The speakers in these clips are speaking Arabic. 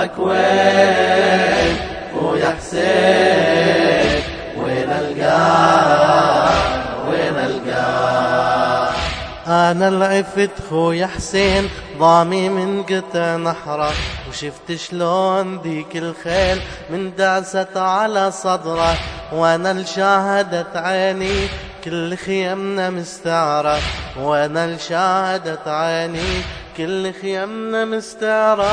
قبرك وين خويا حسين؟ وين القاه وين القاه؟ أنا العفت خويا حسين ضامي من قطع نحره، وشفت شلون ذيك الخيل من دعست على صدره، وانا الشاهدت عيني كل خيمنا مستعرة، وانا الشاهدت عيني كل خيمنا مستعرة.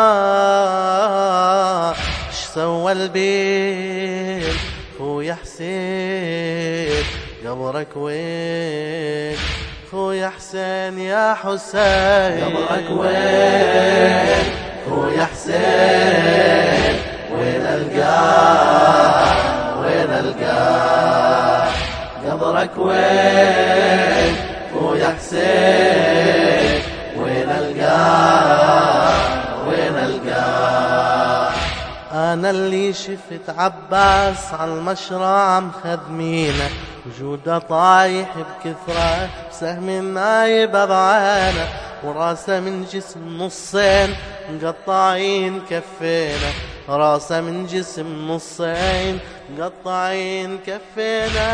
اش سوى البيل خويا حسين؟ قبرك وين خويا حسين يا حسين؟ قبرك وين خويا حسين؟ وين القاه وين القاه؟ قبرك وين خويا حسين؟ وين القاه وين القاه؟ أنا اللي شفت عباس على المشرع مخدمينه، وجوده طايح بكثرة بسهم نايب بعانه، وراسه من جسم نصين مقطعين كفينا، راسه من جسم نصين مقطعين كفينا.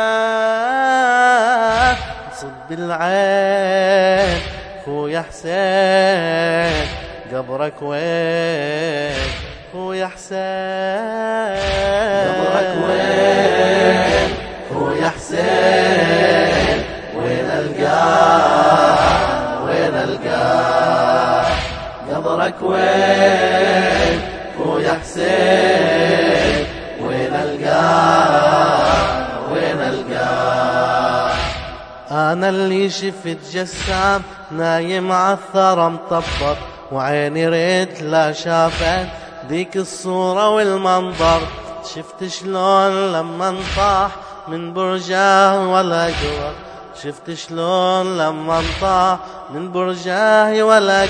صب العين خويا حسين؟ قبرك وين خويا حسين؟ قبرك وين خويا حسين؟ وين القاه وين القاه؟ قبرك وين خويا حسين؟ وين القاه وين القاه؟ أنا اللي شفت جسام نايم عالثرى مطبق، وعيني ريت لا شافت ذيك الصورة والمنظر، شفت شلون لما انطاح من برجاه والأكبر، شفت شلون لما انطاح من برجاه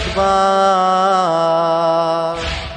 والأكبر.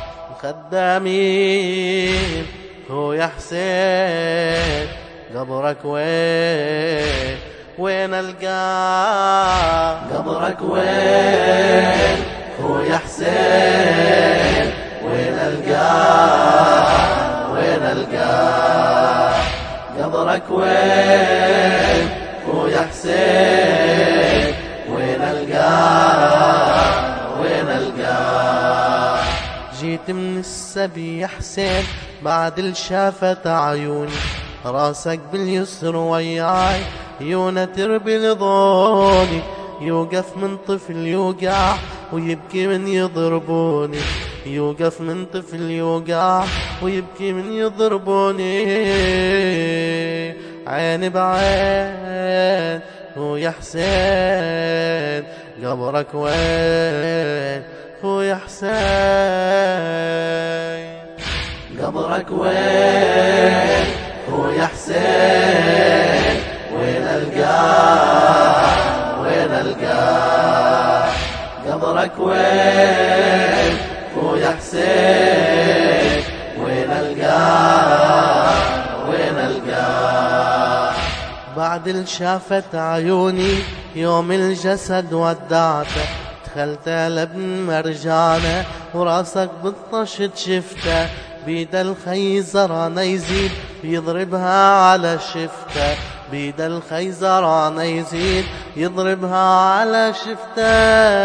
خدامين خويا حسين؟ قبرك وين وين القاه؟ قبرك وين خويا حسين؟ وين القاه وين القاه؟ قبرك وين خويا حسين؟ وين القاه وين القاه؟ جيت من السبي يا حسين بعد الشافت عيوني، راسك باليسر وياي عيونه تربي لضوني، يوقف من طفل يوقع ويبكي من يضربوني، يوقف من طفل يوقع ويبكي من يضربوني. عين بعين خويا حسين؟ قبرك وين خويا حسين؟ قبرك وين خويا حسين؟ وين القاه وين القاه؟ قبرك وين خويا حسين؟ وين القاه وين القاه؟ بعد الشافت عيوني يوم الجسد ودعته، دخلت لابن مرجانه وراسك بالطشت شفته، بيد الخيزر انا يزيد يضربها على شفته، بيد الخيزر انا يزيد يضربها على شفته.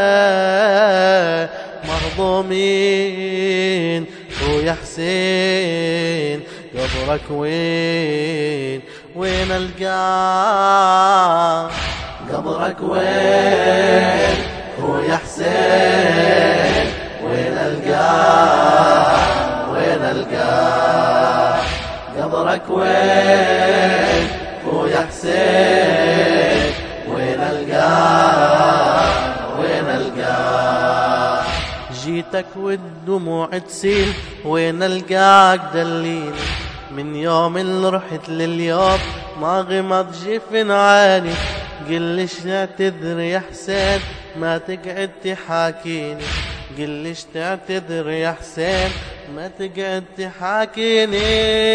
مهضومين خويا حسين؟ قبرك وين وين القاه؟ قبرك وين خويا حسين؟ وين القاه وين القاه؟ قبرك وين خويا حسين؟ وين القاه وين القاه؟ جيتك والدموع تسيل وين القاك دليني، من يوم اللي رحت لليوم ما غمض جفن عيني، قل ليش تعتذر يا حسين ما تقعد تحاكيني، قل ليش تعتذر يا حسين ما تقعد تحاكيني.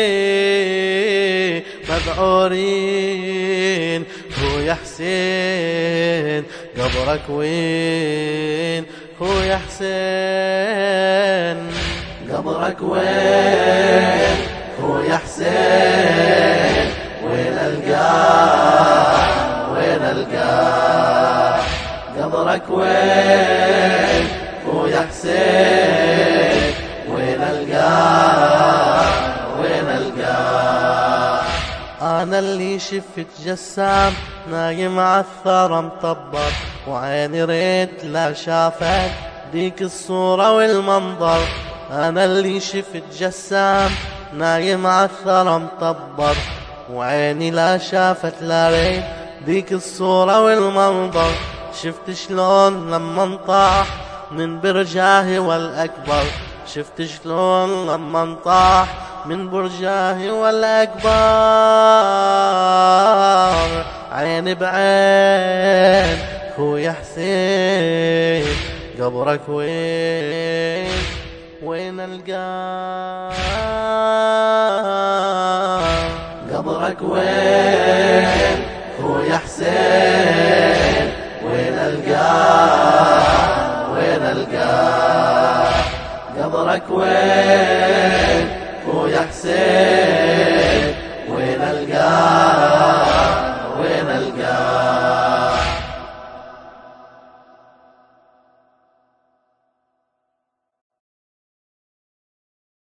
مذعورين خويا حسين؟ قبرك وين خويا حسين؟ قبرك وين خويا حسين؟ وين القاه وين القاه؟ قبرك وين خويا حسين؟ وين القاه وين القاه؟ أنا اللي شفت جسام نايم عالثرى مطبر، وعيني ريت لا شافت ديك الصورة والمنظر. أنا اللي شفت جسام نايم عالثرى مطبر، وعيني لا شافت لا ريت ديك الصورة والمنظر. شفت شلون لما انطاح من برجاه والأكبر، شفت شلون لما انطاح من برجاه والأكبر. عين بعين خويا حسين، قبرك وين وين القاه؟ قبرك وين